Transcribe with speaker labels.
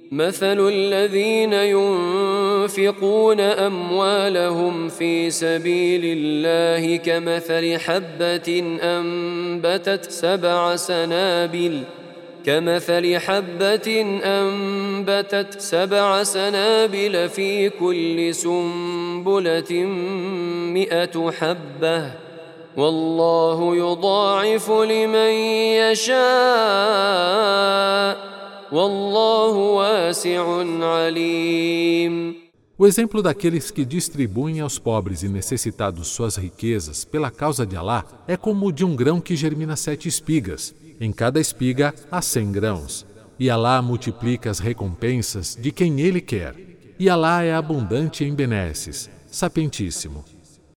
Speaker 1: مثل الذين ينفقون أموالهم في سبيل الله كمثل حبة أنبتت 7 سنابل في كل سنبلة 100 حبة والله يضاعف لمن يشاء والله واسع عليم.
Speaker 2: O exemplo daqueles que distribuem aos pobres e necessitados suas riquezas pela causa de Alá é como o de um grão que germina 7 espigas. Em cada espiga há 100 grãos. E Alá multiplica as recompensas de quem Ele quer. E Alá é abundante em benesses, sapientíssimo.